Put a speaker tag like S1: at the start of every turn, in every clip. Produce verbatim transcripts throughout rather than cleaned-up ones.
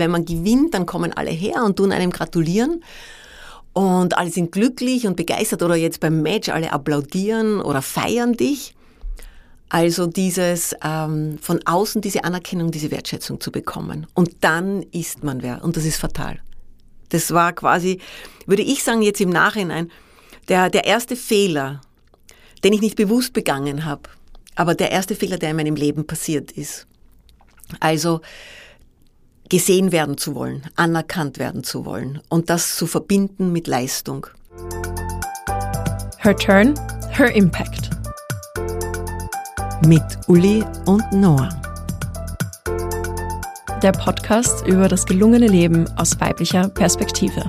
S1: wenn man gewinnt, dann kommen alle her und tun einem gratulieren. Und alle sind glücklich und begeistert oder jetzt beim Match alle applaudieren oder feiern dich. Also dieses ähm, von außen diese Anerkennung, diese Wertschätzung zu bekommen. Und dann ist man wer. Und das ist fatal. Das war quasi, würde ich sagen jetzt im Nachhinein, der, der erste Fehler, den ich nicht bewusst begangen habe, aber der erste Fehler, der in meinem Leben passiert ist. Also gesehen werden zu wollen, anerkannt werden zu wollen und das zu verbinden mit Leistung.
S2: Her Turn, Her Impact.
S1: Mit Uli und Noah.
S2: Der Podcast über das gelungene Leben aus weiblicher Perspektive.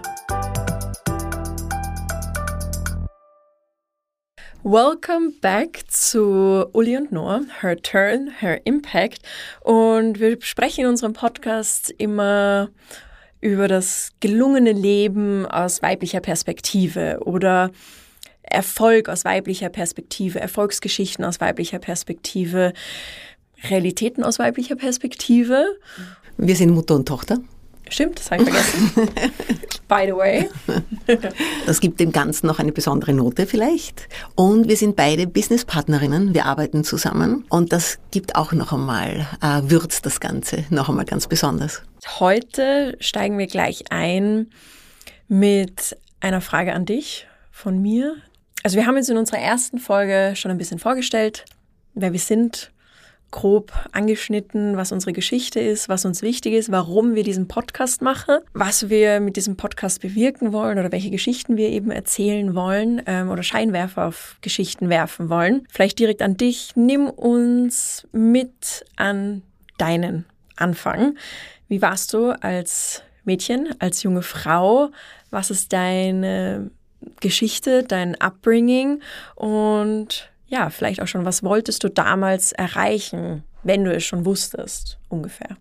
S2: Welcome back zu Uli und Noah, Her Turn, Her Impact. Und wir sprechen in unserem Podcast immer über das gelungene Leben aus weiblicher Perspektive oder Erfolg aus weiblicher Perspektive, Erfolgsgeschichten aus weiblicher Perspektive, Realitäten aus weiblicher Perspektive.
S1: Wir sind Mutter und Tochter.
S2: Stimmt, das habe ich vergessen. By the way.
S1: Das gibt dem Ganzen noch eine besondere Note vielleicht. Und wir sind beide Businesspartnerinnen, wir arbeiten zusammen. Und das gibt auch noch einmal, äh, würzt das Ganze noch einmal ganz besonders.
S2: Heute steigen wir gleich ein mit einer Frage an dich von mir. Also wir haben uns in unserer ersten Folge schon ein bisschen vorgestellt, wer wir sind, grob angeschnitten, was unsere Geschichte ist, was uns wichtig ist, warum wir diesen Podcast machen, was wir mit diesem Podcast bewirken wollen oder welche Geschichten wir eben erzählen wollen ähm, oder Scheinwerfer auf Geschichten werfen wollen. Vielleicht direkt an dich, nimm uns mit an deinen Anfang. Wie warst du als Mädchen, als junge Frau? Was ist deine Geschichte, dein Upbringing und ja, vielleicht auch schon, was wolltest du damals erreichen, wenn du es schon wusstest, ungefähr?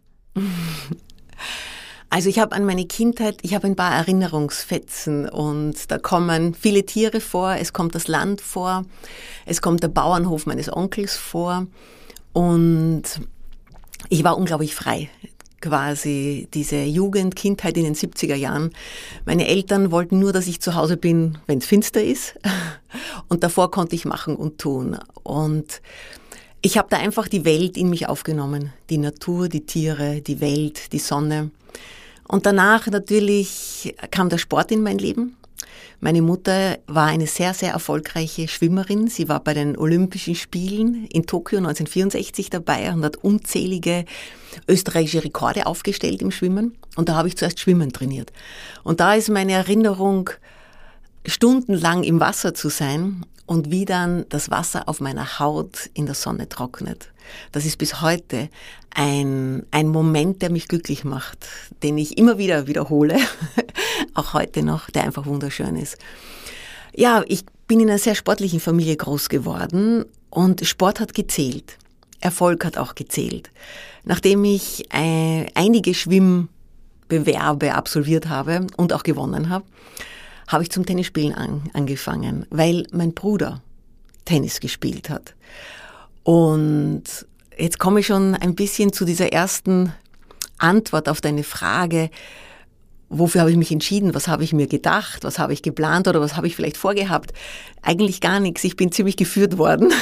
S1: Also ich habe an meine Kindheit, ich habe ein paar Erinnerungsfetzen und da kommen viele Tiere vor, es kommt das Land vor, es kommt der Bauernhof meines Onkels vor und ich war unglaublich frei. Quasi diese Jugend, Kindheit in den siebziger Jahren. Meine Eltern wollten nur, dass ich zu Hause bin, wenn es finster ist. Und davor konnte ich machen und tun. Und ich habe da einfach die Welt in mich aufgenommen. Die Natur, die Tiere, die Welt, die Sonne. Und danach natürlich kam der Sport in mein Leben. Meine Mutter war eine sehr, sehr erfolgreiche Schwimmerin. Sie war bei den Olympischen Spielen in Tokio neunzehnhundertvierundsechzig dabei und hat unzählige österreichische Rekorde aufgestellt im Schwimmen. Und da habe ich zuerst Schwimmen trainiert. Und da ist meine Erinnerung, stundenlang im Wasser zu sein und wie dann das Wasser auf meiner Haut in der Sonne trocknet. Das ist bis heute ein, ein Moment, der mich glücklich macht, den ich immer wieder wiederhole, auch heute noch, der einfach wunderschön ist. Ja, ich bin in einer sehr sportlichen Familie groß geworden und Sport hat gezählt. Erfolg hat auch gezählt. Nachdem ich äh, einige Schwimmbewerbe absolviert habe und auch gewonnen habe, habe ich zum Tennisspielen an, angefangen, weil mein Bruder Tennis gespielt hat. Und jetzt komme ich schon ein bisschen zu dieser ersten Antwort auf deine Frage, wofür habe ich mich entschieden, was habe ich mir gedacht, was habe ich geplant oder was habe ich vielleicht vorgehabt? Eigentlich gar nichts, ich bin ziemlich geführt worden.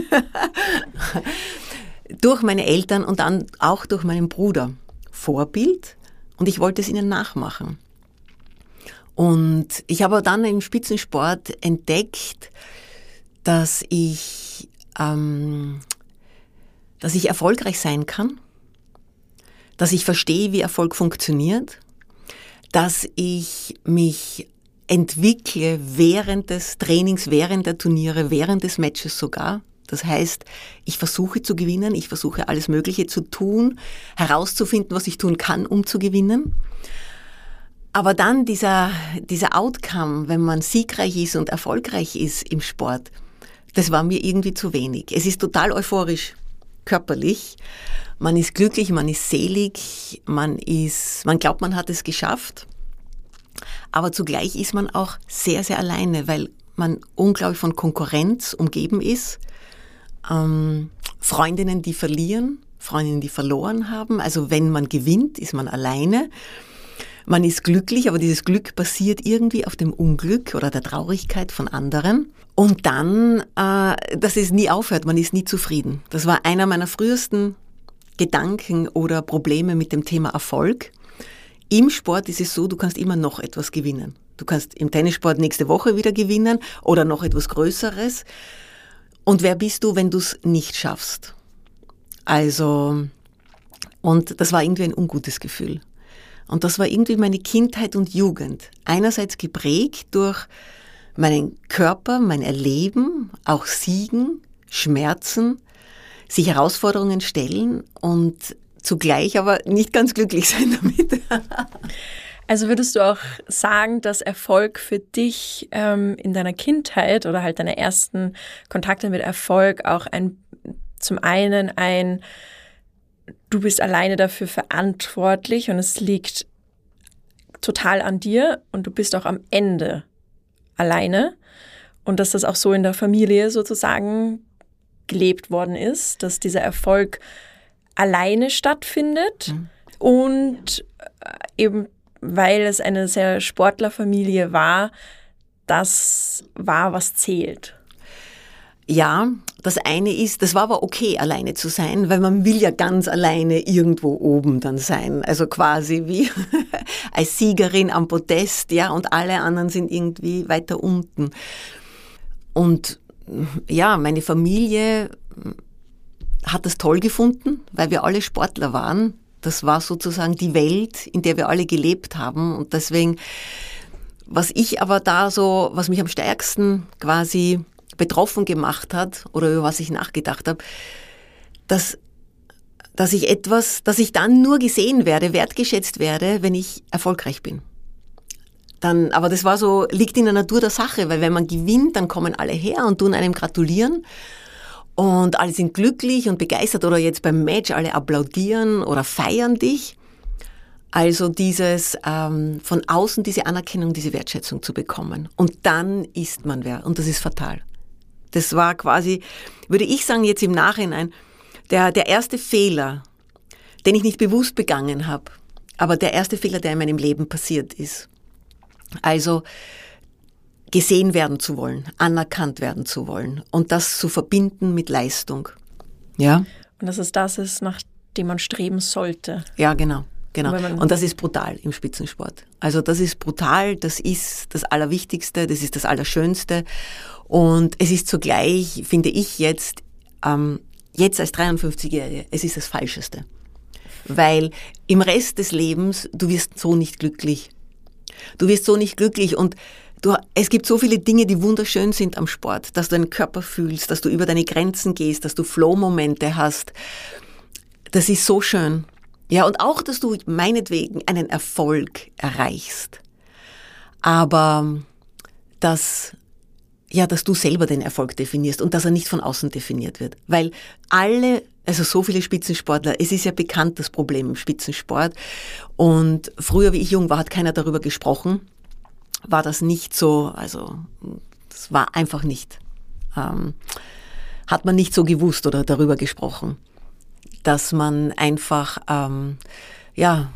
S1: Durch meine Eltern und dann auch durch meinen Bruder. Vorbild und ich wollte es ihnen nachmachen. Und ich habe dann im Spitzensport entdeckt, dass ich, ähm, dass ich erfolgreich sein kann, dass ich verstehe, wie Erfolg funktioniert, dass ich mich entwickle während des Trainings, während der Turniere, während des Matches sogar. Das heißt, ich versuche zu gewinnen, ich versuche alles Mögliche zu tun, herauszufinden, was ich tun kann, um zu gewinnen. Aber dann dieser, dieser Outcome, wenn man siegreich ist und erfolgreich ist im Sport, das war mir irgendwie zu wenig. Es ist total euphorisch, körperlich. Man ist glücklich, man ist selig, man ist, man glaubt, man hat es geschafft. Aber zugleich ist man auch sehr, sehr alleine, weil man unglaublich von Konkurrenz umgeben ist. Ähm, Freundinnen, die verlieren, Freundinnen, die verloren haben. Also wenn man gewinnt, ist man alleine. Man ist glücklich, aber dieses Glück basiert irgendwie auf dem Unglück oder der Traurigkeit von anderen. Und dann, äh, dass es nie aufhört, man ist nie zufrieden. Das war einer meiner frühesten Gedanken oder Probleme mit dem Thema Erfolg. Im Sport ist es so, du kannst immer noch etwas gewinnen. Du kannst im Tennissport nächste Woche wieder gewinnen oder noch etwas Größeres. Und wer bist du, wenn du es nicht schaffst? Also, und das war irgendwie ein ungutes Gefühl. Und das war irgendwie meine Kindheit und Jugend. Einerseits geprägt durch meinen Körper, mein Erleben, auch Siegen, Schmerzen, sich Herausforderungen stellen und zugleich aber nicht ganz glücklich sein damit.
S2: Also würdest du auch sagen, dass Erfolg für dich ähm, in deiner Kindheit oder halt deine ersten Kontakte mit Erfolg auch ein, zum einen ein, du bist alleine dafür verantwortlich und es liegt total an dir und du bist auch am Ende alleine und dass das auch so in der Familie sozusagen gelebt worden ist, dass dieser Erfolg alleine stattfindet mhm. und eben weil es eine sehr Sportlerfamilie war, das war, was zählt.
S1: Ja, das eine ist, das war aber okay, alleine zu sein, weil man will ja ganz alleine irgendwo oben dann sein. Also quasi wie als Siegerin am Podest, ja, und alle anderen sind irgendwie weiter unten. Und ja, meine Familie hat das toll gefunden, weil wir alle Sportler waren. Das war sozusagen die Welt, in der wir alle gelebt haben. Und deswegen, was ich aber da so, was mich am stärksten quasi betroffen gemacht hat oder über was ich nachgedacht habe, dass, dass ich etwas, dass ich dann nur gesehen werde, wertgeschätzt werde, wenn ich erfolgreich bin. Dann, aber das war so, liegt in der Natur der Sache, weil wenn man gewinnt, dann kommen alle her und tun einem gratulieren. Und alle sind glücklich und begeistert oder jetzt beim Match alle applaudieren oder feiern dich. Also dieses ähm, von außen diese Anerkennung, diese Wertschätzung zu bekommen. Und dann ist man wer. Und das ist fatal. Das war quasi, würde ich sagen jetzt im Nachhinein, der, der erste Fehler, den ich nicht bewusst begangen habe, aber der erste Fehler, der in meinem Leben passiert ist. Also gesehen werden zu wollen, anerkannt werden zu wollen und das zu verbinden mit Leistung. Ja.
S2: Und dass es das ist, nach dem man streben sollte.
S1: Ja, genau. genau. Und das ist brutal im Spitzensport. Also das ist brutal, das ist das Allerwichtigste, das ist das Allerschönste und es ist zugleich, finde ich jetzt, ähm, jetzt als dreiundfünfzigjährige, es ist das Falscheste. Weil im Rest des Lebens, du wirst so nicht glücklich. Du wirst so nicht glücklich und Du, es gibt so viele Dinge, die wunderschön sind am Sport, dass du deinen Körper fühlst, dass du über deine Grenzen gehst, dass du Flow-Momente hast. Das ist so schön. Ja, und auch, dass du meinetwegen einen Erfolg erreichst. Aber dass, ja, dass du selber den Erfolg definierst und dass er nicht von außen definiert wird. Weil alle, also so viele Spitzensportler, es ist ja bekannt, das Problem im Spitzensport. Und früher, wie ich jung war, hat keiner darüber gesprochen. War das nicht so, also das war einfach nicht, ähm, hat man nicht so gewusst oder darüber gesprochen, dass man einfach, ähm, ja,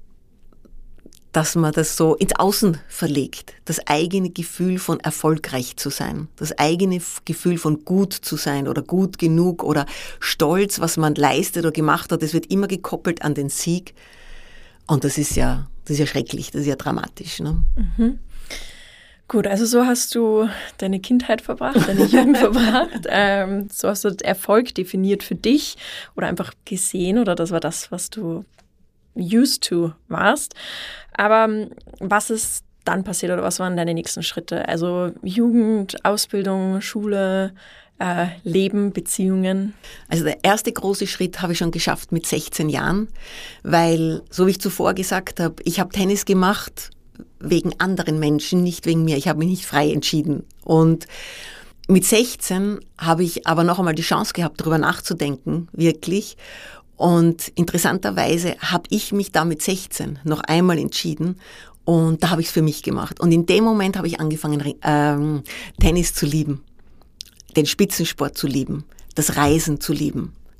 S1: dass man das so ins Außen verlegt, das eigene Gefühl von erfolgreich zu sein, das eigene Gefühl von gut zu sein oder gut genug oder stolz, was man leistet oder gemacht hat, das wird immer gekoppelt an den Sieg und das ist ja, das ist ja schrecklich, das ist ja dramatisch, ne?
S2: Mhm. Gut, also so hast du deine Kindheit verbracht, deine Jugend verbracht. Ähm, so hast du Erfolg definiert für dich oder einfach gesehen oder das war das, was du used to warst. Aber was ist dann passiert oder was waren deine nächsten Schritte? Also Jugend, Ausbildung, Schule, äh, Leben, Beziehungen?
S1: Also der erste große Schritt habe ich schon geschafft mit sechzehn Jahren, weil, so wie ich zuvor gesagt habe, ich habe Tennis gemacht, wegen anderen Menschen, nicht wegen mir. Ich habe mich nicht frei entschieden. Und mit sechzehn habe ich aber noch einmal die Chance gehabt, darüber nachzudenken, wirklich. Und interessanterweise habe ich mich da mit sechzehn noch einmal entschieden und da habe ich es für mich gemacht. Und in dem Moment habe ich angefangen, ähm, Tennis zu lieben, den Spitzensport zu lieben, das Reisen zu lieben,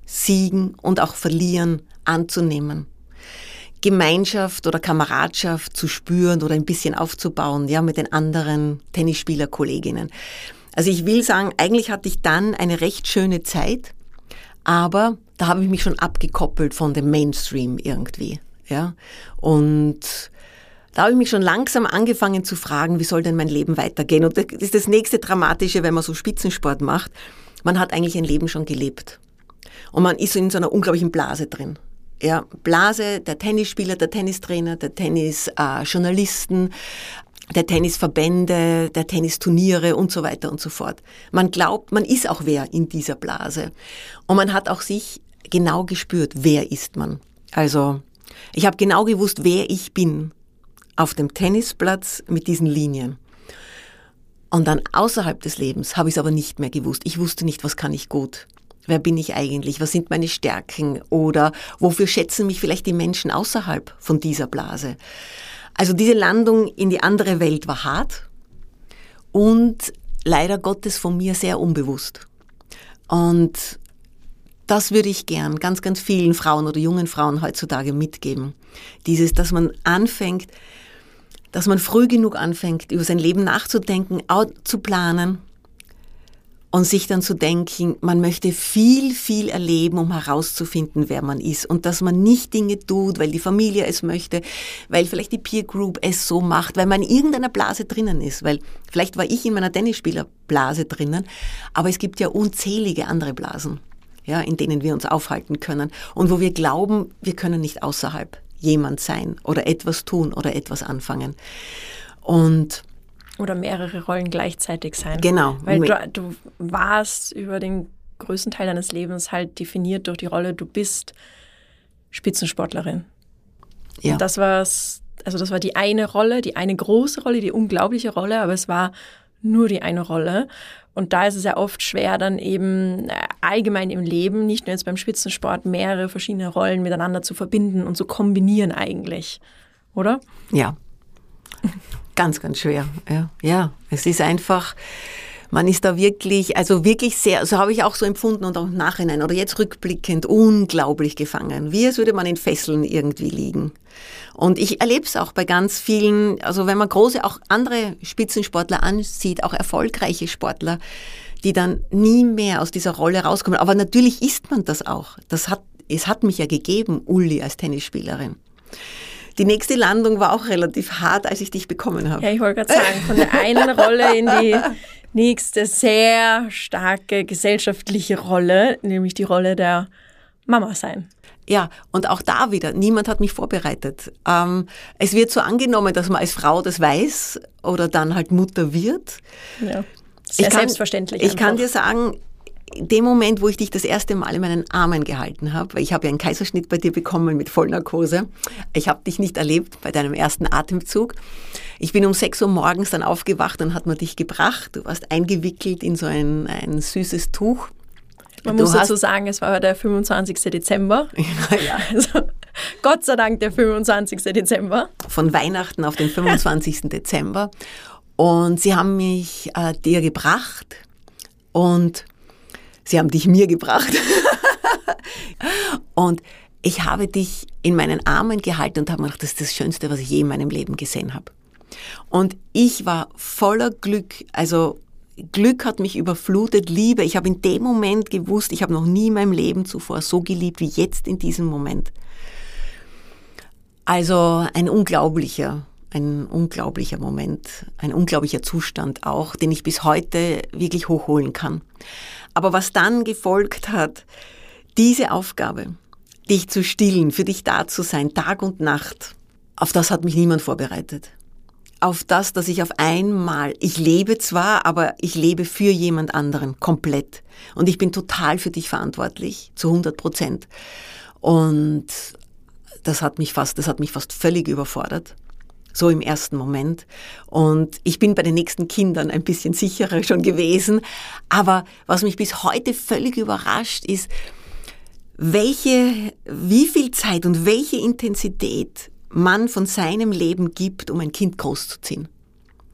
S1: Siegen und auch Verlieren anzunehmen. Gemeinschaft oder Kameradschaft zu spüren oder ein bisschen aufzubauen, ja, mit den anderen Tennisspieler-Kolleginnen. Also ich will sagen, eigentlich hatte ich dann eine recht schöne Zeit, aber da habe ich mich schon abgekoppelt von dem Mainstream irgendwie, ja. Und da habe ich mich schon langsam angefangen zu fragen, wie soll denn mein Leben weitergehen? Und das ist das nächste Dramatische, wenn man so Spitzensport macht. Man hat eigentlich ein Leben schon gelebt. Und man ist so in so einer unglaublichen Blase drin. Ja, Blase der Tennisspieler, der Tennistrainer, der Tennisjournalisten, äh, der Tennisverbände, der Tennisturniere und so weiter und so fort. Man glaubt, man ist auch wer in dieser Blase. Und man hat auch sich genau gespürt, wer ist man. Also ich habe genau gewusst, wer ich bin auf dem Tennisplatz mit diesen Linien. Und dann außerhalb des Lebens habe ich es aber nicht mehr gewusst. Ich wusste nicht, was kann ich gut. Wer bin ich eigentlich? Was sind meine Stärken? Oder wofür schätzen mich vielleicht die Menschen außerhalb von dieser Blase? Also diese Landung in die andere Welt war hart und leider Gottes von mir sehr unbewusst. Und das würde ich gern ganz, ganz vielen Frauen oder jungen Frauen heutzutage mitgeben. Dieses, dass man anfängt, dass man früh genug anfängt, über sein Leben nachzudenken, zu planen, und sich dann zu denken, man möchte viel, viel erleben, um herauszufinden, wer man ist. Und dass man nicht Dinge tut, weil die Familie es möchte, weil vielleicht die Peer Group es so macht, weil man in irgendeiner Blase drinnen ist. Weil vielleicht war ich in meiner Tennisspielerblase drinnen, aber es gibt ja unzählige andere Blasen, ja, in denen wir uns aufhalten können. Und wo wir glauben, wir können nicht außerhalb jemand sein oder etwas tun oder etwas anfangen. Und
S2: oder mehrere Rollen gleichzeitig sein.
S1: Genau.
S2: Weil du, du warst über den größten Teil deines Lebens halt definiert durch die Rolle, du bist Spitzensportlerin.
S1: Ja.
S2: Und das war's, also das war die eine Rolle, die eine große Rolle, die unglaubliche Rolle, aber es war nur die eine Rolle. Und da ist es ja oft schwer, dann eben allgemein im Leben, nicht nur jetzt beim Spitzensport, mehrere verschiedene Rollen miteinander zu verbinden und zu kombinieren eigentlich, oder?
S1: Ja. Ganz, ganz schwer. Ja, ja, es ist einfach, man ist da wirklich, also wirklich sehr, so habe ich auch so empfunden und auch im Nachhinein oder jetzt rückblickend unglaublich gefangen. Wie als würde man in Fesseln irgendwie liegen. Und ich erlebe es auch bei ganz vielen, also wenn man große, auch andere Spitzensportler ansieht, auch erfolgreiche Sportler, die dann nie mehr aus dieser Rolle rauskommen. Aber natürlich ist man das auch. Das hat, es hat mich ja gegeben, Uli als Tennisspielerin. Die nächste Landung war auch relativ hart, als ich dich bekommen habe.
S2: Ja, ich wollte gerade sagen, von der einen Rolle in die nächste sehr starke gesellschaftliche Rolle, nämlich die Rolle der Mama sein.
S1: Ja, und auch da wieder, niemand hat mich vorbereitet. Ähm, es wird so angenommen, dass man als Frau das weiß oder dann halt Mutter wird.
S2: Ja, sehr
S1: ich kann,
S2: selbstverständlich.
S1: Ich
S2: einfach.
S1: kann dir sagen, in dem Moment, wo ich dich das erste Mal in meinen Armen gehalten habe, weil ich habe ja einen Kaiserschnitt bei dir bekommen mit Vollnarkose. Ich habe dich nicht erlebt bei deinem ersten Atemzug. Ich bin um sechs Uhr morgens dann aufgewacht und hat man dich gebracht. Du warst eingewickelt in so ein, ein süßes Tuch.
S2: Man
S1: du
S2: muss
S1: hast,
S2: dazu sagen, es war der fünfundzwanzigster Dezember.
S1: ja.
S2: Also, Gott sei Dank der fünfundzwanzigster Dezember.
S1: Von Weihnachten auf den fünfundzwanzigsten Dezember. Und sie haben mich äh, dir gebracht und sie haben dich mir gebracht. Und ich habe dich in meinen Armen gehalten und habe mir gedacht, das ist das Schönste, was ich je in meinem Leben gesehen habe. Und ich war voller Glück, also Glück hat mich überflutet, Liebe. Ich habe in dem Moment gewusst, ich habe noch nie in meinem Leben zuvor so geliebt wie jetzt in diesem Moment. Also ein unglaublicher, ein unglaublicher Moment, ein unglaublicher Zustand auch, den ich bis heute wirklich hochholen kann. Aber was dann gefolgt hat, diese Aufgabe, dich zu stillen, für dich da zu sein, Tag und Nacht, auf das hat mich niemand vorbereitet. Auf das, dass ich auf einmal, ich lebe zwar, aber ich lebe für jemand anderen, komplett. Und ich bin total für dich verantwortlich, zu hundert Prozent. Und das hat mich fast, das hat mich fast völlig überfordert. So im ersten Moment. Und ich bin bei den nächsten Kindern ein bisschen sicherer schon gewesen. Aber was mich bis heute völlig überrascht ist, welche, wie viel Zeit und welche Intensität man von seinem Leben gibt, um ein Kind großzuziehen.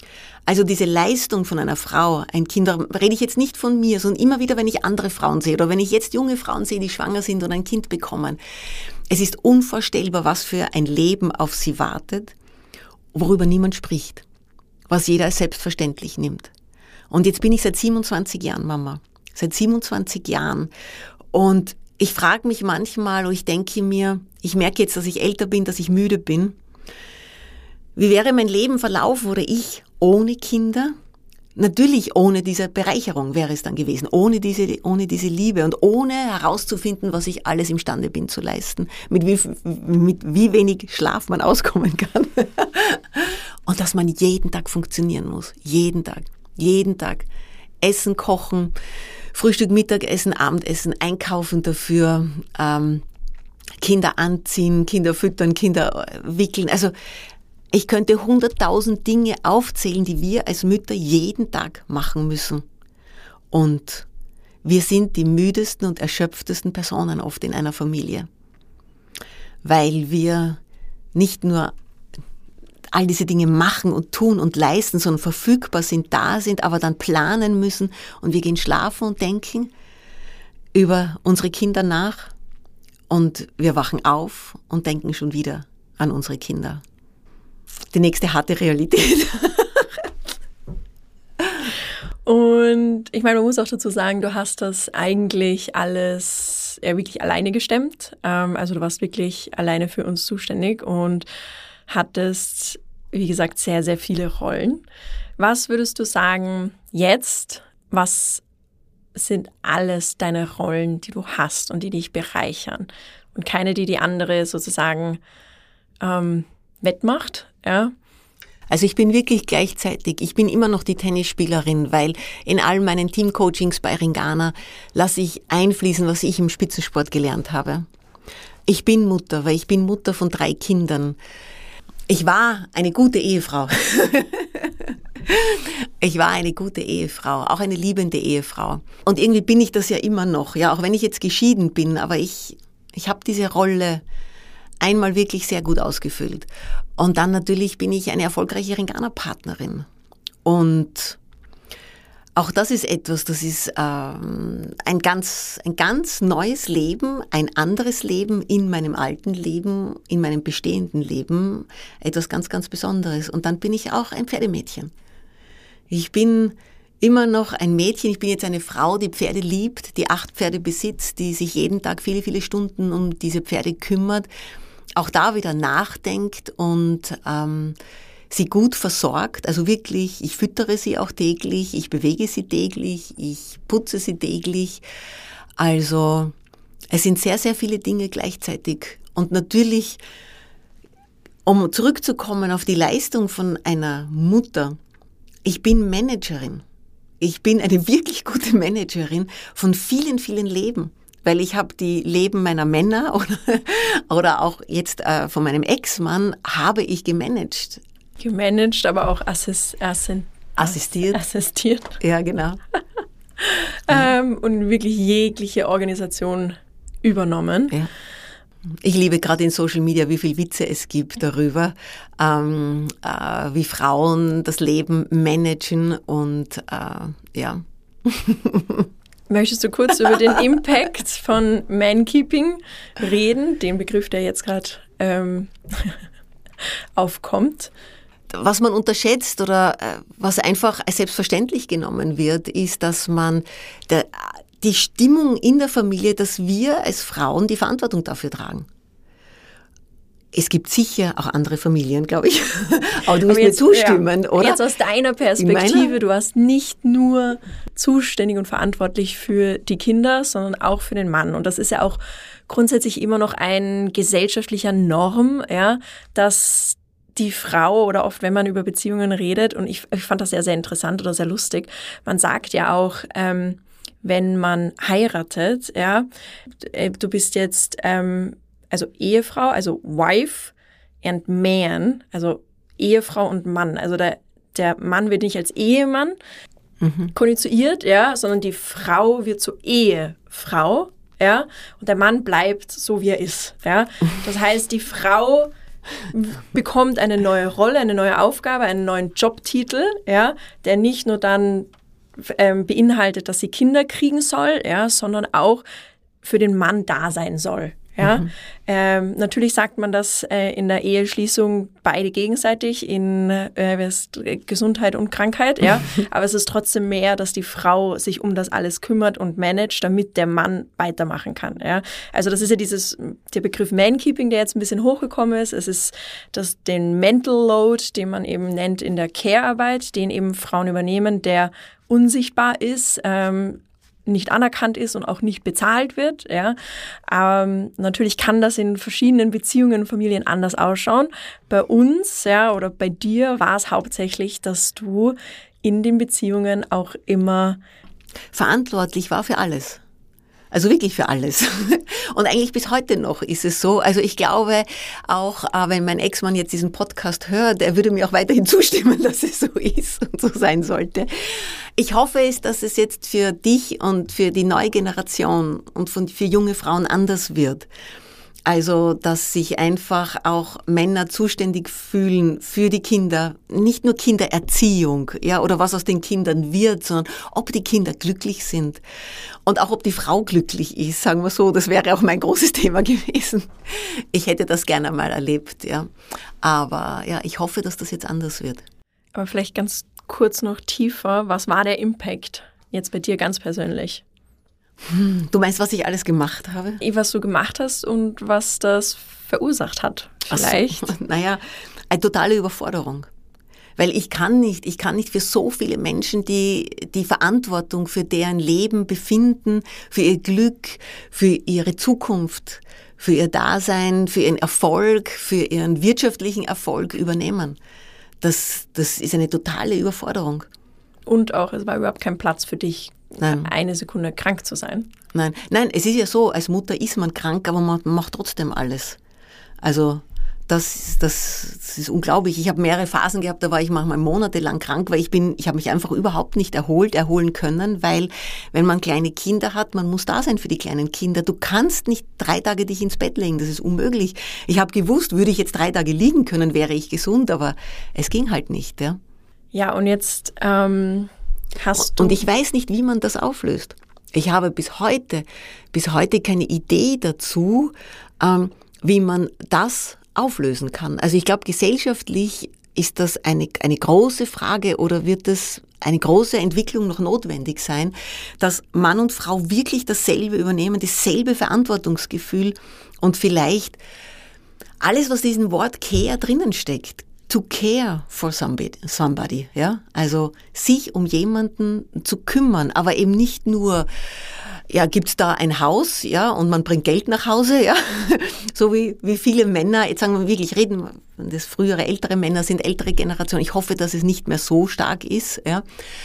S1: Also diese Leistung von einer Frau, ein Kind, da rede ich jetzt nicht von mir, sondern immer wieder, wenn ich andere Frauen sehe oder wenn ich jetzt junge Frauen sehe, die schwanger sind und ein Kind bekommen. Es ist unvorstellbar, was für ein Leben auf sie wartet, worüber niemand spricht, was jeder als selbstverständlich nimmt. Und jetzt bin ich seit siebenundzwanzig Jahren Mama, seit siebenundzwanzig Jahren. Und ich frage mich manchmal, oder ich denke mir, ich merke jetzt, dass ich älter bin, dass ich müde bin. Wie wäre mein Leben verlaufen oder ich ohne Kinder? Natürlich ohne diese Bereicherung wäre es dann gewesen, ohne diese, ohne diese Liebe und ohne herauszufinden, was ich alles imstande bin zu leisten, mit wie, mit wie wenig Schlaf man auskommen kann. Und dass man jeden Tag funktionieren muss, jeden Tag, jeden Tag. Essen, kochen, Frühstück, Mittagessen, Abendessen, einkaufen dafür, ähm, Kinder anziehen, Kinder füttern, Kinder wickeln. Also ich könnte hunderttausend Dinge aufzählen, die wir als Mütter jeden Tag machen müssen. Und wir sind die müdesten und erschöpftesten Personen oft in einer Familie, weil wir nicht nur all diese Dinge machen und tun und leisten, sondern verfügbar sind, da sind, aber dann planen müssen und wir gehen schlafen und denken über unsere Kinder nach und wir wachen auf und denken schon wieder an unsere Kinder. Die nächste harte Realität.
S2: Und ich meine, man muss auch dazu sagen, du hast das eigentlich alles ja, wirklich alleine gestemmt. Ähm, also du warst wirklich alleine für uns zuständig und hattest, wie gesagt, sehr, sehr viele Rollen. Was würdest du sagen jetzt, was sind alles deine Rollen, die du hast und die dich bereichern und keine, die die andere sozusagen ähm, wettmacht? Ja.
S1: Also ich bin wirklich gleichzeitig, ich bin immer noch die Tennisspielerin, weil in all meinen Teamcoachings bei Ringana lasse ich einfließen, was ich im Spitzensport gelernt habe. Ich bin Mutter, weil ich bin Mutter von drei Kindern. Ich war eine gute Ehefrau. Ich war eine gute Ehefrau, auch eine liebende Ehefrau. Und irgendwie bin ich das ja immer noch, ja, auch wenn ich jetzt geschieden bin, aber ich, ich habe diese Rolle einmal wirklich sehr gut ausgefüllt. Und dann natürlich bin ich eine erfolgreiche Ringana-Partnerin. Und auch das ist etwas, das ist ähm, ein ganz, ein ganz neues Leben, ein anderes Leben in meinem alten Leben, in meinem bestehenden Leben, etwas ganz, ganz Besonderes. Und dann bin ich auch ein Pferdemädchen. Ich bin immer noch ein Mädchen, ich bin jetzt eine Frau, die Pferde liebt, die acht Pferde besitzt, die sich jeden Tag viele, viele Stunden um diese Pferde kümmert, auch da wieder nachdenkt und ähm, sie gut versorgt, also wirklich, ich füttere sie auch täglich, ich bewege sie täglich, ich putze sie täglich. Also es sind sehr, sehr viele Dinge gleichzeitig. Und natürlich, um zurückzukommen auf die Leistung von einer Mutter, ich bin Managerin. Ich bin eine wirklich gute Managerin von vielen, vielen Leben. Weil ich habe die Leben meiner Männer oder, oder auch jetzt äh, von meinem Ex-Mann habe ich gemanagt.
S2: Gemanagt, aber auch assist, assist,
S1: assistiert.
S2: Assistiert.
S1: Ja, genau.
S2: ähm, und wirklich jegliche Organisation übernommen. Ja.
S1: Ich liebe gerade in Social Media, wie viel Witze es gibt darüber, ähm, äh, wie Frauen das Leben managen und äh, ja.
S2: Möchtest du kurz über den Impact von Mankeeping reden, den Begriff, der jetzt gerade ähm, aufkommt?
S1: Was man unterschätzt oder äh, was einfach als selbstverständlich genommen wird, ist, dass man der, die Stimmung in der Familie, dass wir als Frauen die Verantwortung dafür tragen. Es gibt sicher auch andere Familien, glaube ich. Aber du wirst mir zustimmen, ja, oder?
S2: Jetzt aus deiner Perspektive, du warst nicht nur zuständig und verantwortlich für die Kinder, sondern auch für den Mann. Und das ist ja auch grundsätzlich immer noch ein gesellschaftlicher Norm, ja, dass die Frau oder oft, wenn man über Beziehungen redet, und ich, ich fand das sehr, sehr interessant oder sehr lustig, man sagt ja auch, ähm, wenn man heiratet, ja, du bist jetzt ähm, also Ehefrau, also Wife and Man, also Ehefrau und Mann. Also der, der Mann wird nicht als Ehemann mhm. konnotiert, ja, sondern die Frau wird zur Ehefrau, ja, und der Mann bleibt so, wie er ist, ja. Das heißt, die Frau bekommt eine neue Rolle, eine neue Aufgabe, einen neuen Jobtitel, ja, der nicht nur dann ähm, beinhaltet, dass sie Kinder kriegen soll, ja, sondern auch für den Mann da sein soll. Ja, mhm. ähm, natürlich sagt man das äh, in der Eheschließung beide gegenseitig in äh, Gesundheit und Krankheit, ja, aber es ist trotzdem mehr, dass die Frau sich um das alles kümmert und managt, damit der Mann weitermachen kann, ja. Also das ist ja dieses, der Begriff Mankeeping, der jetzt ein bisschen hochgekommen ist. Es ist das, den Mental Load, den man eben nennt in der Care-Arbeit, den eben Frauen übernehmen, der unsichtbar ist, ähm, nicht anerkannt ist und auch nicht bezahlt wird. Ja. Ähm, natürlich kann das in verschiedenen Beziehungen und Familien anders ausschauen. Bei uns, ja, oder bei dir war es hauptsächlich, dass du in den Beziehungen auch immer
S1: verantwortlich war für alles. Also wirklich für alles. Und eigentlich bis heute noch ist es so. Also ich glaube auch, wenn mein Ex-Mann jetzt diesen Podcast hört, er würde mir auch weiterhin zustimmen, dass es so ist und so sein sollte. Ich hoffe es, dass es jetzt für dich und für die neue Generation und für junge Frauen anders wird. Also, dass sich einfach auch Männer zuständig fühlen für die Kinder, nicht nur Kindererziehung, ja, oder was aus den Kindern wird, sondern ob die Kinder glücklich sind und auch ob die Frau glücklich ist, sagen wir so. Das wäre auch mein großes Thema gewesen. Ich hätte das gerne mal erlebt, ja. Aber ja, ich hoffe, dass das jetzt anders wird.
S2: Aber vielleicht ganz kurz noch tiefer, was war der Impact jetzt bei dir ganz persönlich?
S1: Du meinst, was ich alles gemacht habe?
S2: Was du gemacht hast und was das verursacht hat, vielleicht?
S1: So, naja, eine totale Überforderung. Weil ich kann nicht, ich kann nicht für so viele Menschen, die die Verantwortung für deren Leben befinden, für ihr Glück, für ihre Zukunft, für ihr Dasein, für ihren Erfolg, für ihren wirtschaftlichen Erfolg übernehmen. Das, das ist eine totale Überforderung.
S2: Und auch, es war überhaupt kein Platz für dich,
S1: Nein.
S2: eine Sekunde krank zu sein.
S1: Nein, nein, es ist ja so, als Mutter ist man krank, aber man macht trotzdem alles. Also das, das, das ist unglaublich. Ich habe mehrere Phasen gehabt, da war ich manchmal monatelang krank, weil ich bin, ich habe mich einfach überhaupt nicht erholt, erholen können, weil wenn man kleine Kinder hat, man muss da sein für die kleinen Kinder. Du kannst nicht drei Tage dich ins Bett legen, das ist unmöglich. Ich habe gewusst, würde ich jetzt drei Tage liegen können, wäre ich gesund, aber es ging halt nicht, ja.
S2: Ja, und jetzt ähm, hast du...
S1: Und ich weiß nicht, wie man das auflöst. Ich habe bis heute, bis heute keine Idee dazu, ähm, wie man das auflösen kann. Also ich glaube, gesellschaftlich ist das eine, eine große Frage oder wird es eine große Entwicklung noch notwendig sein, dass Mann und Frau wirklich dasselbe übernehmen, dasselbe Verantwortungsgefühl und vielleicht alles, was diesen Wort Care drinnen steckt, to care for somebody, somebody, ja, also sich um jemanden zu kümmern, aber eben nicht nur, ja, gibt's da ein Haus, ja, und man bringt Geld nach Hause, ja, so wie wie viele Männer, jetzt sagen wir wirklich, reden, das frühere ältere Männer sind ältere Generation. Ich hoffe, dass es nicht mehr so stark ist, ja,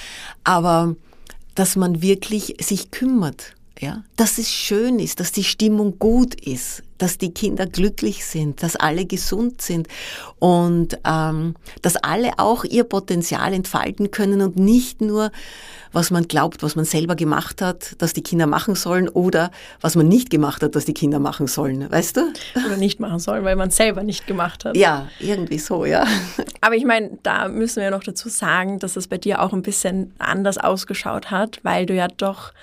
S1: aber dass man wirklich sich kümmert. Ja, dass es schön ist, dass die Stimmung gut ist, dass die Kinder glücklich sind, dass alle gesund sind und ähm, dass alle auch ihr Potenzial entfalten können und nicht nur, was man glaubt, was man selber gemacht hat, dass die Kinder machen sollen oder was man nicht gemacht hat, dass die Kinder machen sollen, weißt du?
S2: Oder nicht machen sollen, weil man es selber nicht gemacht hat.
S1: Ja, irgendwie so, ja.
S2: Aber ich meine, da müssen wir noch dazu sagen, dass es bei dir auch ein bisschen anders ausgeschaut hat, weil du ja doch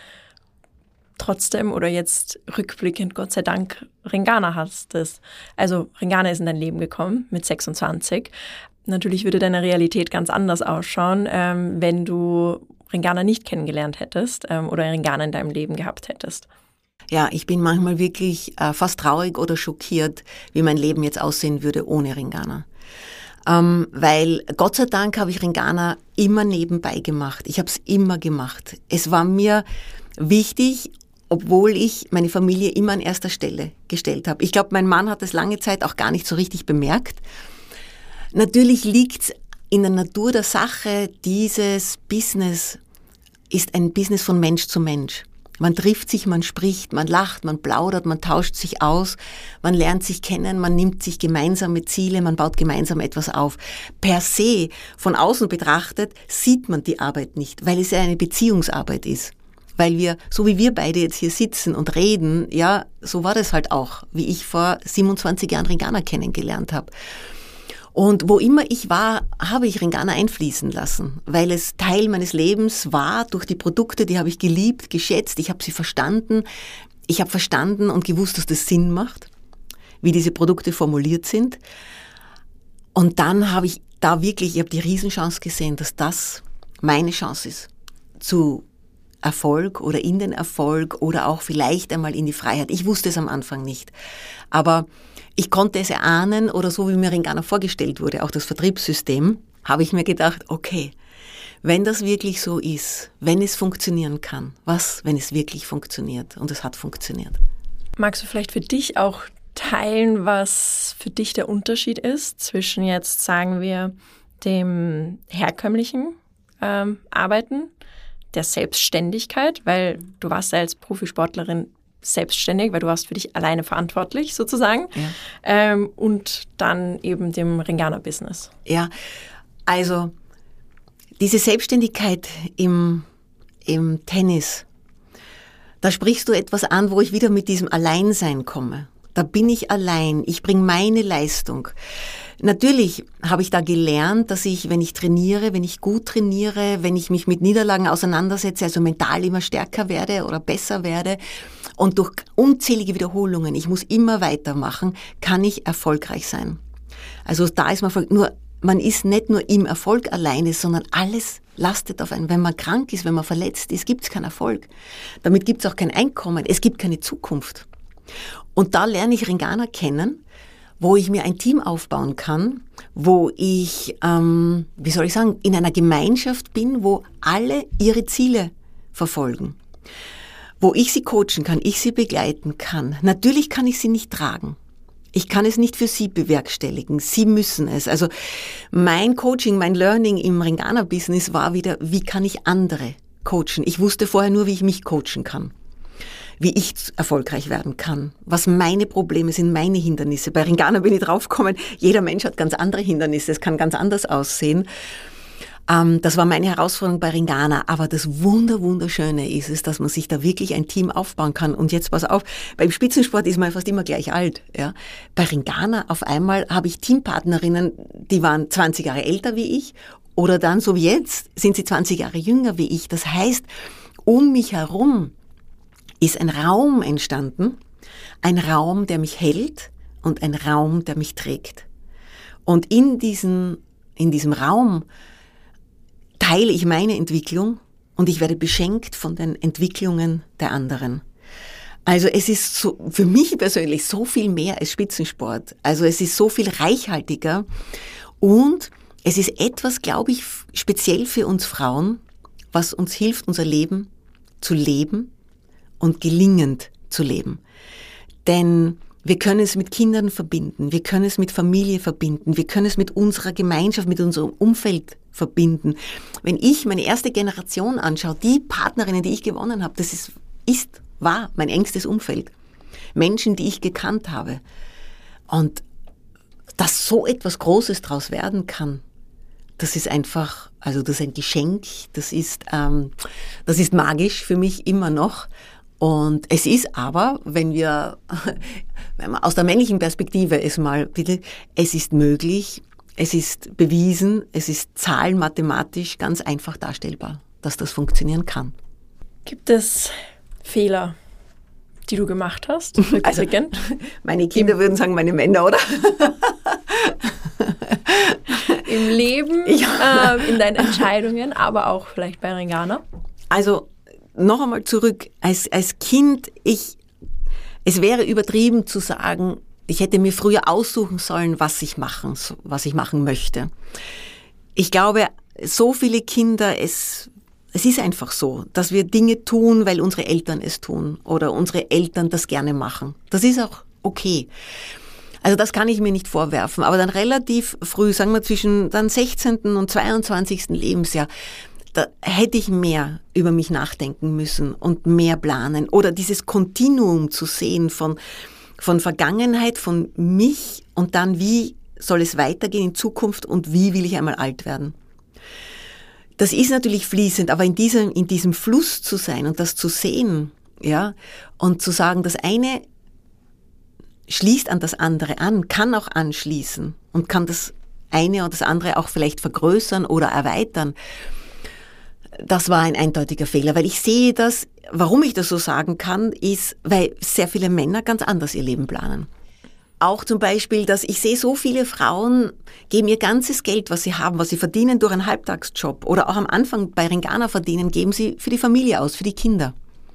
S2: trotzdem oder jetzt rückblickend, Gott sei Dank, Ringana hast es. Also Ringana ist in dein Leben gekommen mit sechsundzwanzig. Natürlich würde deine Realität ganz anders ausschauen, ähm, wenn du Ringana nicht kennengelernt hättest ähm, oder Ringana in deinem Leben gehabt hättest.
S1: Ja, ich bin manchmal wirklich äh, fast traurig oder schockiert, wie mein Leben jetzt aussehen würde ohne Ringana. Ähm, weil Gott sei Dank habe ich Ringana immer nebenbei gemacht. Ich habe es immer gemacht. Es war mir wichtig, obwohl ich meine Familie immer an erster Stelle gestellt habe. Ich glaube, mein Mann hat das lange Zeit auch gar nicht so richtig bemerkt. Natürlich liegt es in der Natur der Sache, dieses Business ist ein Business von Mensch zu Mensch. Man trifft sich, man spricht, man lacht, man plaudert, man tauscht sich aus, man lernt sich kennen, man nimmt sich gemeinsame Ziele, man baut gemeinsam etwas auf. Per se, von außen betrachtet, sieht man die Arbeit nicht, weil es ja eine Beziehungsarbeit ist. weil wir, so wie wir beide jetzt hier sitzen und reden, ja, so war das halt auch, wie ich vor siebenundzwanzig Jahren Ringana kennengelernt habe. Und wo immer ich war, habe ich Ringana einfließen lassen, weil es Teil meines Lebens war, durch die Produkte, die habe ich geliebt, geschätzt, ich habe sie verstanden. Ich habe verstanden und gewusst, dass das Sinn macht, wie diese Produkte formuliert sind. Und dann habe ich da wirklich, ich habe die Riesenchance gesehen, dass das meine Chance ist, zu Erfolg oder in den Erfolg oder auch vielleicht einmal in die Freiheit. Ich wusste es am Anfang nicht, aber ich konnte es erahnen oder so, wie mir Ringana vorgestellt wurde, auch das Vertriebssystem, habe ich mir gedacht, okay, wenn das wirklich so ist, wenn es funktionieren kann, was, wenn es wirklich funktioniert? Und es hat funktioniert.
S2: Magst du vielleicht für dich auch teilen, was für dich der Unterschied ist zwischen jetzt, sagen wir, dem herkömmlichen ähm, Arbeiten, der Selbstständigkeit, weil du warst ja als Profisportlerin selbstständig, weil du warst für dich alleine verantwortlich sozusagen, ja. ähm, und dann eben dem Ringana-Business.
S1: Ja, also diese Selbstständigkeit im, im Tennis, da sprichst du etwas an, wo ich wieder mit diesem Alleinsein komme. Da bin ich allein, ich bringe meine Leistung. Natürlich habe ich da gelernt, dass ich, wenn ich trainiere, wenn ich gut trainiere, wenn ich mich mit Niederlagen auseinandersetze, also mental immer stärker werde oder besser werde und durch unzählige Wiederholungen, ich muss immer weitermachen, kann ich erfolgreich sein. Also da ist man nur, man ist nicht nur im Erfolg alleine, sondern alles lastet auf einen. Wenn man krank ist, wenn man verletzt ist, gibt es keinen Erfolg. Damit gibt es auch kein Einkommen, es gibt keine Zukunft. Und da lerne ich Ringana kennen, wo ich mir ein Team aufbauen kann, wo ich, ähm, wie soll ich sagen, in einer Gemeinschaft bin, wo alle ihre Ziele verfolgen. Wo ich sie coachen kann, ich sie begleiten kann. Natürlich kann ich sie nicht tragen. Ich kann es nicht für sie bewerkstelligen. Sie müssen es. Also mein Coaching, mein Learning im Ringana-Business war wieder, wie kann ich andere coachen? Ich wusste vorher nur, wie ich mich coachen kann. Wie ich erfolgreich werden kann, was meine Probleme sind, meine Hindernisse. Bei Ringana bin ich draufgekommen, jeder Mensch hat ganz andere Hindernisse, es kann ganz anders aussehen. Ähm, das war meine Herausforderung bei Ringana, aber das Wunder, Wunderschöne ist es, dass man sich da wirklich ein Team aufbauen kann. Und jetzt pass auf, beim Spitzensport ist man fast immer gleich alt. Ja. Bei Ringana auf einmal habe ich Teampartnerinnen, die waren zwanzig Jahre älter wie ich oder dann, so wie jetzt, sind sie zwanzig Jahre jünger wie ich. Das heißt, um mich herum ist ein Raum entstanden, ein Raum, der mich hält und ein Raum, der mich trägt. Und in diesem, in diesem Raum teile ich meine Entwicklung und ich werde beschenkt von den Entwicklungen der anderen. Also es ist so, für mich persönlich so viel mehr als Spitzensport. Also es ist so viel reichhaltiger und es ist etwas, glaube ich, speziell für uns Frauen, was uns hilft, unser Leben zu leben und gelingend zu leben. Denn wir können es mit Kindern verbinden, wir können es mit Familie verbinden, wir können es mit unserer Gemeinschaft, mit unserem Umfeld verbinden. Wenn ich meine erste Generation anschaue, die Partnerinnen, die ich gewonnen habe, das ist, ist, war mein engstes Umfeld. Menschen, die ich gekannt habe. Und dass so etwas Großes draus werden kann, das ist einfach, also das ist ein Geschenk, das ist, ähm, das ist magisch für mich immer noch. Und es ist aber, wenn wir, wenn man aus der männlichen Perspektive es mal bitte, es ist möglich, es ist bewiesen, es ist zahlenmathematisch ganz einfach darstellbar, dass das funktionieren kann.
S2: Gibt es Fehler, die du gemacht hast?
S1: Also, meine Kinder Im würden sagen, meine Männer, oder?
S2: Im Leben, ja. äh, in deinen Entscheidungen, aber auch vielleicht bei Ringana?
S1: Also, noch einmal zurück, als, als Kind, ich, es wäre übertrieben zu sagen, ich hätte mir früher aussuchen sollen, was ich machen, was ich machen möchte. Ich glaube, so viele Kinder, es, es ist einfach so, dass wir Dinge tun, weil unsere Eltern es tun oder unsere Eltern das gerne machen. Das ist auch okay. Also das kann ich mir nicht vorwerfen. Aber dann relativ früh, sagen wir zwischen dann sechzehnten und zweiundzwanzigsten Lebensjahr, da hätte ich mehr über mich nachdenken müssen und mehr planen oder dieses Kontinuum zu sehen von, von Vergangenheit, von mich und dann wie soll es weitergehen in Zukunft und wie will ich einmal alt werden. das ist natürlich fließend, aber in diesem, in diesem Fluss zu sein und das zu sehen, ja, und zu sagen, das eine schließt an das andere an, kann auch anschließen und kann das eine oder das andere auch vielleicht vergrößern oder erweitern. Das war ein eindeutiger Fehler, weil ich sehe das, warum ich das so sagen kann, ist, weil sehr viele Männer ganz anders ihr Leben planen. Auch zum Beispiel, dass ich sehe, so viele Frauen geben ihr ganzes Geld, was sie haben, was sie verdienen durch einen Halbtagsjob oder auch am Anfang bei Ringana verdienen, geben sie für die Familie aus, für die Kinder.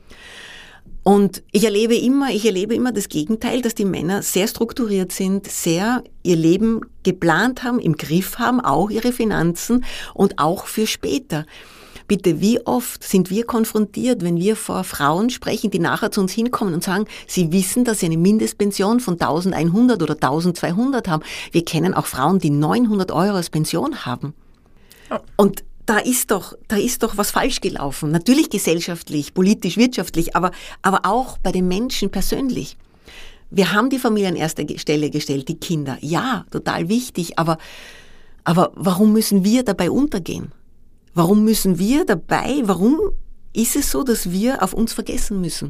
S1: Und ich erlebe immer, ich erlebe immer das Gegenteil, dass die Männer sehr strukturiert sind, sehr ihr Leben geplant haben, im Griff haben, auch ihre Finanzen und auch für später. Bitte, wie oft sind wir konfrontiert, wenn wir vor Frauen sprechen, die nachher zu uns hinkommen und sagen, sie wissen, dass sie eine Mindestpension von eintausendeinhundert oder eintausendzweihundert haben. Wir kennen auch Frauen, die neunhundert Euro als Pension haben. Oh. Und da ist doch, da ist doch was falsch gelaufen. Natürlich gesellschaftlich, politisch, wirtschaftlich, aber, aber auch bei den Menschen persönlich. Wir haben die Familie an erster Stelle gestellt, die Kinder. Ja, total wichtig, aber, aber warum müssen wir dabei untergehen? Warum müssen wir dabei, warum ist es so, dass wir auf uns vergessen müssen,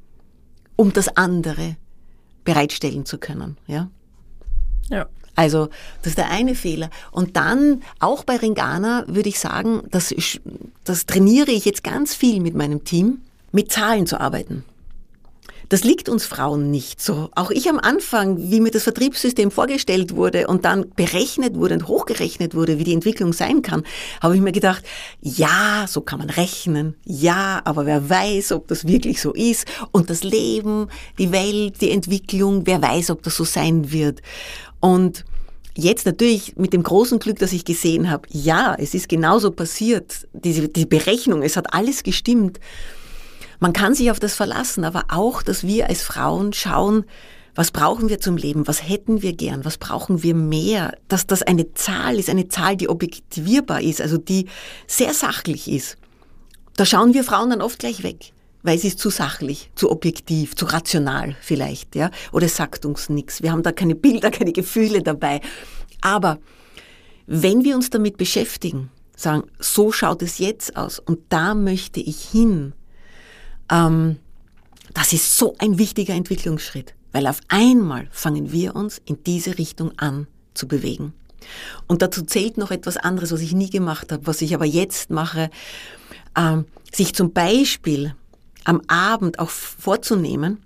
S1: um das andere bereitstellen zu können, ja?
S2: Ja.
S1: Also, das ist der eine Fehler. Und dann, auch bei Ringana, würde ich sagen, das, das trainiere ich jetzt ganz viel mit meinem Team, mit Zahlen zu arbeiten. Das liegt uns Frauen nicht so. Auch ich am Anfang, wie mir das Vertriebssystem vorgestellt wurde und dann berechnet wurde und hochgerechnet wurde, wie die Entwicklung sein kann, habe ich mir gedacht, ja, so kann man rechnen, ja, aber wer weiß, ob das wirklich so ist. Und das Leben, die Welt, die Entwicklung, wer weiß, ob das so sein wird. Und jetzt natürlich mit dem großen Glück, dass ich gesehen habe, ja, es ist genauso passiert, diese, die Berechnung, es hat alles gestimmt. Man kann sich auf das verlassen, aber auch, dass wir als Frauen schauen, was brauchen wir zum Leben, was hätten wir gern, was brauchen wir mehr, dass das eine Zahl ist, eine Zahl, die objektivierbar ist, also die sehr sachlich ist. Da schauen wir Frauen dann oft gleich weg, weil sie ist zu sachlich, zu objektiv, zu rational vielleicht, ja, oder es sagt uns nichts. Wir haben da keine Bilder, keine Gefühle dabei. Aber wenn wir uns damit beschäftigen, sagen, so schaut es jetzt aus und da möchte ich hin, ähm, das ist so ein wichtiger Entwicklungsschritt, weil auf einmal fangen wir uns in diese Richtung an zu bewegen. Und dazu zählt noch etwas anderes, was ich nie gemacht habe, was ich aber jetzt mache, ähm, sich zum Beispiel am Abend auch vorzunehmen,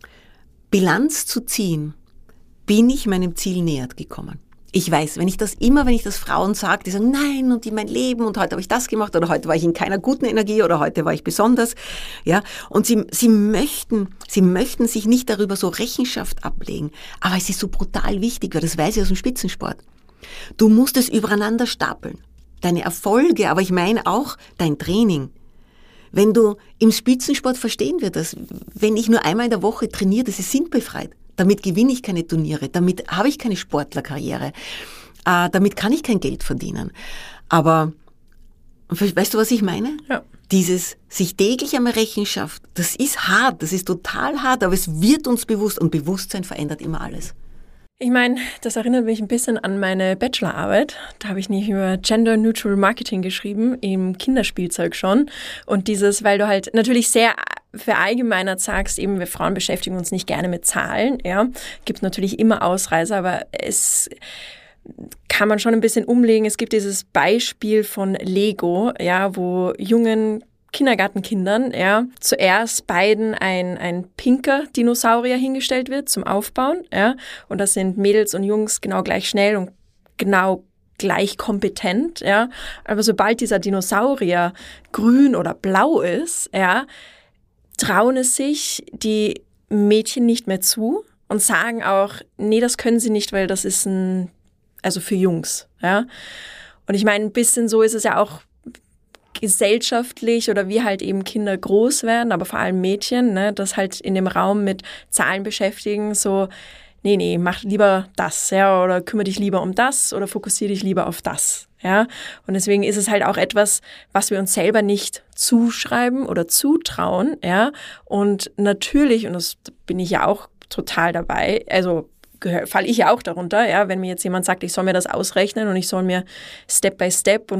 S1: Bilanz zu ziehen, bin ich meinem Ziel näher gekommen. Ich weiß, wenn ich das immer, wenn ich das Frauen sage, die sagen, nein, und die mein Leben und heute habe ich das gemacht oder heute war ich in keiner guten Energie oder heute war ich besonders, ja, und sie, sie möchten, sie möchten sich nicht darüber so Rechenschaft ablegen, aber es ist so brutal wichtig, weil das weiß ich aus dem Spitzensport. Du musst es übereinander stapeln. Deine Erfolge, aber ich meine auch dein Training. Wenn du im Spitzensport verstehen wir das, wenn ich nur einmal in der Woche trainiere, das ist sinnbefreit. Damit gewinne ich keine Turniere, damit habe ich keine Sportlerkarriere, äh, damit kann ich kein Geld verdienen. Aber weißt du, was ich meine?
S2: Ja.
S1: Dieses sich täglich einmal Rechenschaft, das ist hart, das ist total hart, aber es wird uns bewusst und Bewusstsein verändert immer alles.
S2: Ich meine, das erinnert mich ein bisschen an meine Bachelorarbeit. Da habe ich nicht über Gender Neutral Marketing geschrieben, im Kinderspielzeug schon. Und dieses, weil du halt natürlich sehr verallgemeinert sagst, eben wir Frauen beschäftigen uns nicht gerne mit Zahlen, ja. Gibt natürlich immer Ausreißer, aber es kann man schon ein bisschen umlegen. Es gibt dieses Beispiel von Lego, ja, wo jungen Kindergartenkindern, ja, zuerst beiden ein, ein pinker Dinosaurier hingestellt wird zum Aufbauen, ja, und das sind Mädels und Jungs genau gleich schnell und genau gleich kompetent, ja, aber sobald dieser Dinosaurier grün oder blau ist, ja, trauen es sich die Mädchen nicht mehr zu und sagen auch, nee, das können sie nicht, weil das ist ein, also für Jungs, ja, und ich meine, ein bisschen so ist es ja auch gesellschaftlich oder wie halt eben Kinder groß werden, aber vor allem Mädchen, ne, das halt in dem Raum mit Zahlen beschäftigen, so, nee, nee, mach lieber das, ja, oder kümmere dich lieber um das oder fokussiere dich lieber auf das, ja. Und deswegen ist es halt auch etwas, was wir uns selber nicht zuschreiben oder zutrauen, ja. Und natürlich, und das bin ich ja auch total dabei, also falle ich ja auch darunter, ja, wenn mir jetzt jemand sagt, ich soll mir das ausrechnen und ich soll mir Step by Step und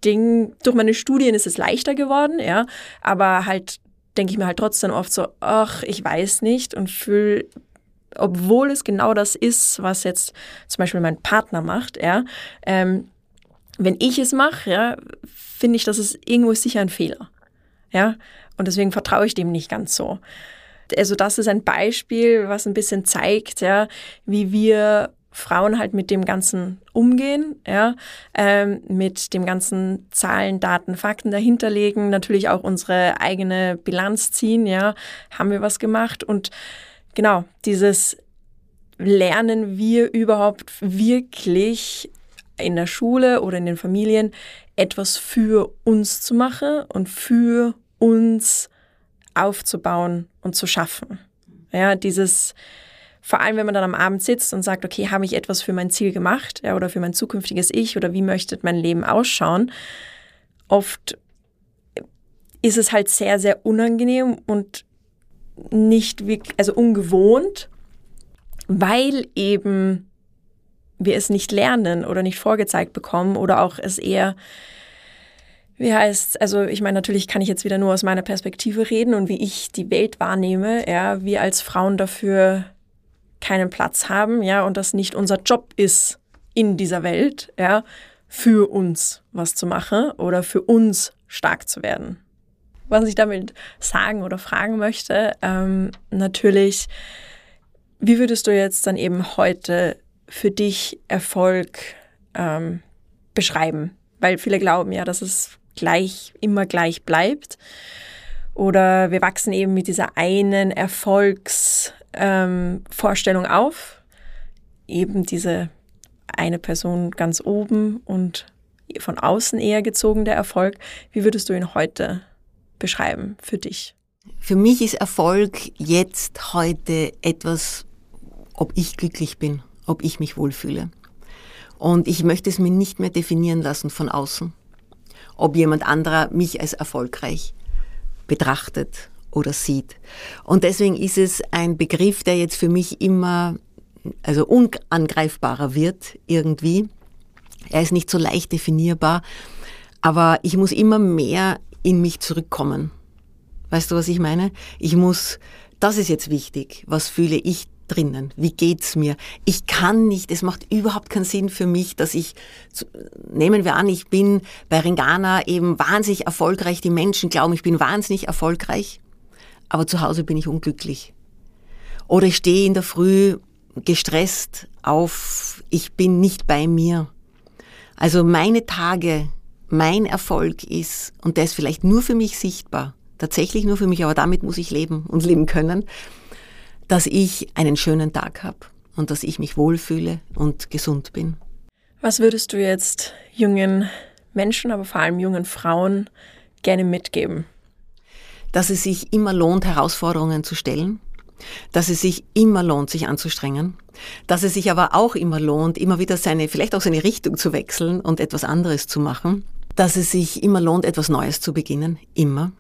S2: Ding, durch meine Studien ist es leichter geworden, ja, aber halt denke ich mir halt trotzdem oft so, ach, ich weiß nicht und fühle, obwohl es genau das ist, was jetzt zum Beispiel mein Partner macht, ja, ähm, wenn ich es mache, ja, finde ich, dass es irgendwo ist sicher ein Fehler, ja, und deswegen vertraue ich dem nicht ganz so. Also das ist ein Beispiel, was ein bisschen zeigt, ja, wie wir Frauen halt mit dem Ganzen umgehen, ja, ähm, mit dem ganzen Zahlen, Daten, Fakten dahinterlegen, natürlich auch unsere eigene Bilanz ziehen, ja, haben wir was gemacht und genau, dieses lernen wir überhaupt wirklich in der Schule oder in den Familien etwas für uns zu machen und für uns aufzubauen und zu schaffen. Ja, dieses, vor allem wenn man dann am Abend sitzt und sagt, okay, habe ich etwas für mein Ziel gemacht, ja, oder für mein zukünftiges Ich oder wie möchte mein Leben ausschauen? Oft ist es halt sehr, sehr unangenehm und nicht wirklich, also ungewohnt, weil eben wir es nicht lernen oder nicht vorgezeigt bekommen oder auch es eher, wie heißt, also ich meine, natürlich kann ich jetzt wieder nur aus meiner Perspektive reden und wie ich die Welt wahrnehme, ja, wir als Frauen dafür keinen Platz haben, ja, und das nicht unser Job ist in dieser Welt, ja, für uns was zu machen oder für uns stark zu werden. Was ich damit sagen oder fragen möchte, ähm, natürlich, wie würdest du jetzt dann eben heute für dich Erfolg ähm, beschreiben? Weil viele glauben ja, dass es gleich, immer gleich bleibt. Oder wir wachsen eben mit dieser einen Erfolgsvorstellung ähm, auf. Eben diese eine Person ganz oben und von außen eher gezogen der Erfolg. Wie würdest du ihn heute beschreiben für dich?
S1: Für mich ist Erfolg jetzt, heute etwas, ob ich glücklich bin, ob ich mich wohlfühle. Und ich möchte es mir nicht mehr definieren lassen von außen, ob jemand anderer mich als erfolgreich betrachtet oder sieht. Und deswegen ist es ein Begriff, der jetzt für mich immer also unangreifbarer wird irgendwie. Er ist nicht so leicht definierbar, aber ich muss immer mehr in mich zurückkommen. Weißt du, was ich meine? Ich muss, das ist jetzt wichtig, was fühle ich drinnen? Wie geht's mir? Ich kann nicht, es macht überhaupt keinen Sinn für mich, dass ich, nehmen wir an, ich bin bei Ringana eben wahnsinnig erfolgreich, die Menschen glauben, ich bin wahnsinnig erfolgreich, aber zu Hause bin ich unglücklich. Oder ich stehe in der Früh gestresst auf, ich bin nicht bei mir. Also meine Tage, mein Erfolg ist, und der ist vielleicht nur für mich sichtbar, tatsächlich nur für mich, aber damit muss ich leben und leben können, dass ich einen schönen Tag habe und dass ich mich wohlfühle und gesund bin.
S2: Was würdest du jetzt jungen Menschen, aber vor allem jungen Frauen gerne mitgeben?
S1: Dass es sich immer lohnt, Herausforderungen zu stellen, dass es sich immer lohnt, sich anzustrengen, dass es sich aber auch immer lohnt, immer wieder seine, vielleicht auch seine Richtung zu wechseln und etwas anderes zu machen, dass es sich immer lohnt, etwas Neues zu beginnen, immer,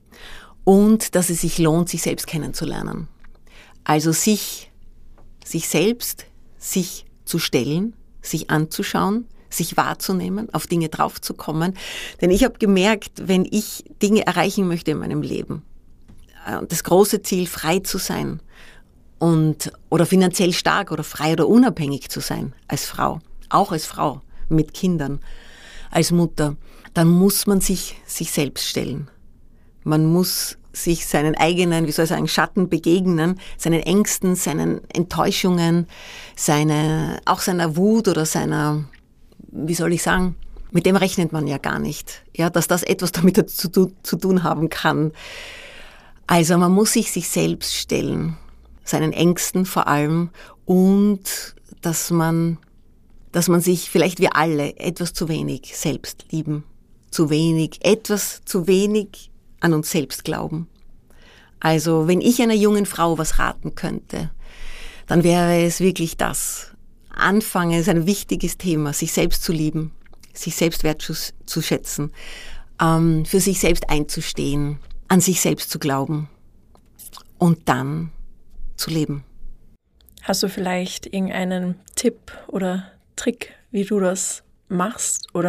S1: und dass es sich lohnt, sich selbst kennenzulernen. Also sich, sich selbst, sich zu stellen, sich anzuschauen, sich wahrzunehmen, auf Dinge draufzukommen. Denn ich habe gemerkt, wenn ich Dinge erreichen möchte in meinem Leben, das große Ziel, frei zu sein und oder finanziell stark oder frei oder unabhängig zu sein als Frau, auch als Frau mit Kindern, als Mutter, dann muss man sich sich selbst stellen. Man muss sich seinen eigenen, wie soll ich sagen, Schatten begegnen, seinen Ängsten, seinen Enttäuschungen, seine, auch seiner Wut oder seiner, wie soll ich sagen, mit dem rechnet man ja gar nicht, ja, dass das etwas damit zu, zu tun haben kann. Also man muss sich sich selbst stellen, seinen Ängsten vor allem, und dass man, dass man sich, vielleicht wir alle, etwas zu wenig selbst lieben, zu wenig, etwas zu wenig an uns selbst glauben. Also wenn ich einer jungen Frau was raten könnte, dann wäre es wirklich das. Anfangen ist ein wichtiges Thema, sich selbst zu lieben, sich selbst wertzuschätzen, ähm, für sich selbst einzustehen, an sich selbst zu glauben und dann zu leben.
S2: Hast du vielleicht irgendeinen Tipp oder Trick, wie du das machst oder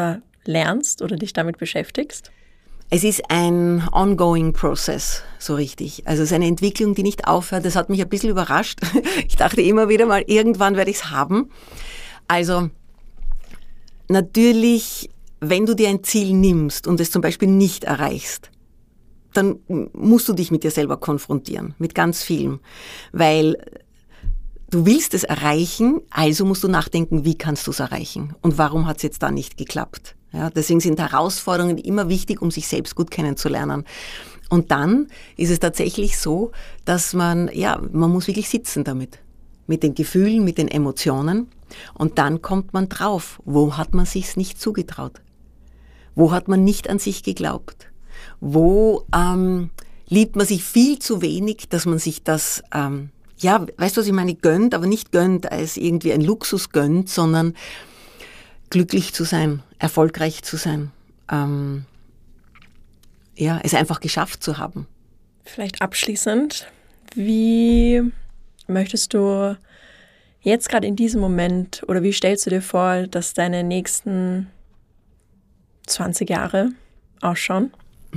S2: lernst oder dich damit beschäftigst?
S1: Es ist ein ongoing process, so richtig. Also es ist eine Entwicklung, die nicht aufhört. Das hat mich ein bisschen überrascht. Ich dachte immer wieder mal, irgendwann werde ich es haben. Also natürlich, wenn du dir ein Ziel nimmst und es zum Beispiel nicht erreichst, dann musst du dich mit dir selber konfrontieren, mit ganz vielem. Weil du willst es erreichen, also musst du nachdenken, wie kannst du es erreichen und warum hat es jetzt da nicht geklappt. Ja, deswegen sind Herausforderungen immer wichtig, um sich selbst gut kennenzulernen. Und dann ist es tatsächlich so, dass man, ja, man muss wirklich sitzen damit. Mit den Gefühlen, mit den Emotionen. Und dann kommt man drauf, wo hat man sich's nicht zugetraut? Wo hat man nicht an sich geglaubt? Wo ähm, liebt man sich viel zu wenig, dass man sich das, ähm, ja, weißt du, was ich meine, gönnt, aber nicht gönnt, als irgendwie ein Luxus gönnt, sondern glücklich zu sein, erfolgreich zu sein, ähm, ja, es einfach geschafft zu haben.
S2: Vielleicht abschließend, wie möchtest du jetzt gerade in diesem Moment oder wie stellst du dir vor, dass deine nächsten zwanzig Jahre ausschauen?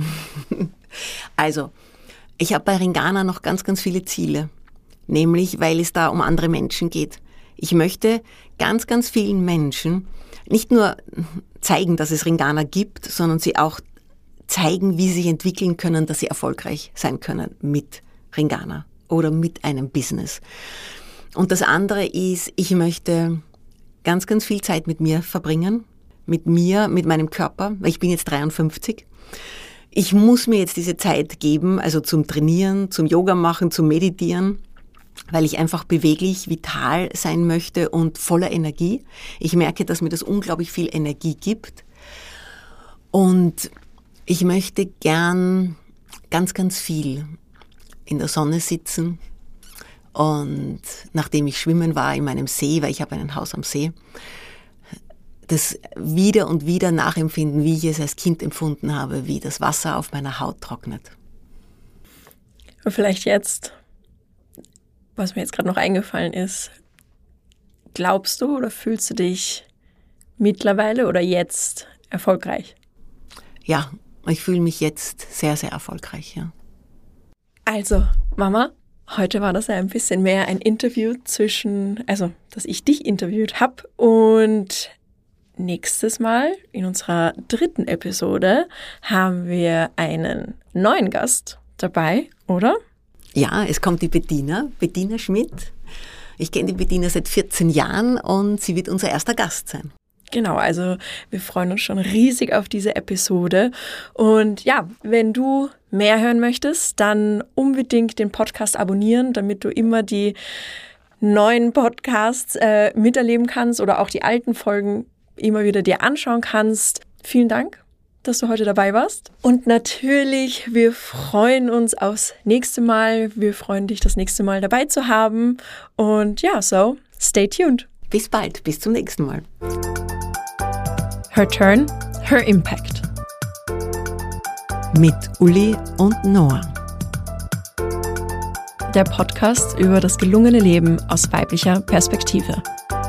S1: Also, ich habe bei Ringana noch ganz, ganz viele Ziele, nämlich weil es da um andere Menschen geht. Ich möchte ganz, ganz vielen Menschen nicht nur zeigen, dass es Ringana gibt, sondern sie auch zeigen, wie sie sich entwickeln können, dass sie erfolgreich sein können mit Ringana oder mit einem Business. Und das andere ist, ich möchte ganz, ganz viel Zeit mit mir verbringen, mit mir, mit meinem Körper, weil ich bin jetzt dreiundfünfzig. Ich muss mir jetzt diese Zeit geben, also zum Trainieren, zum Yoga machen, zum Meditieren, weil ich einfach beweglich, vital sein möchte und voller Energie. Ich merke, dass mir das unglaublich viel Energie gibt. Und ich möchte gern ganz, ganz viel in der Sonne sitzen. Und nachdem ich schwimmen war in meinem See, weil ich habe ein Haus am See, das wieder und wieder nachempfinden, wie ich es als Kind empfunden habe, wie das Wasser auf meiner Haut trocknet.
S2: Und vielleicht jetzt, was mir jetzt gerade noch eingefallen ist, glaubst du oder fühlst du dich mittlerweile oder jetzt erfolgreich?
S1: Ja, ich fühle mich jetzt sehr, sehr erfolgreich, ja.
S2: Also, Mama, heute war das ja ein bisschen mehr ein Interview zwischen, also, dass ich dich interviewt habe und nächstes Mal in unserer dritten Episode haben wir einen neuen Gast dabei, oder?
S1: Ja, es kommt die Bettina, Bettina Schmidt. Ich kenne die Bettina seit vierzehn Jahren und sie wird unser erster Gast sein.
S2: Genau, also wir freuen uns schon riesig auf diese Episode. Und ja, wenn du mehr hören möchtest, dann unbedingt den Podcast abonnieren, damit du immer die neuen Podcasts äh, miterleben kannst oder auch die alten Folgen immer wieder dir anschauen kannst. Vielen Dank, dass du heute dabei warst. Und natürlich, wir freuen uns aufs nächste Mal. Wir freuen dich, das nächste Mal dabei zu haben. Und ja, so, stay tuned.
S1: Bis bald, bis zum nächsten Mal.
S2: Her Turn, Her Impact.
S1: Mit Uli und Noah.
S2: Der Podcast über das gelungene Leben aus weiblicher Perspektive.